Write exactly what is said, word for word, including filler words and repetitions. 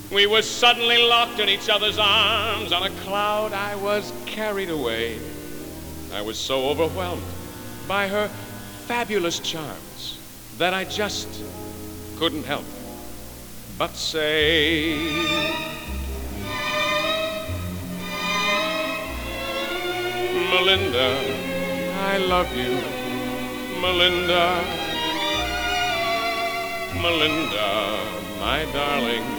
We were suddenly locked in each other's arms. On a cloud I was carried away. I was so overwhelmed by her fabulous charms that I just couldn't help but say, Melinda, I love you. Melinda, Melinda, my darling.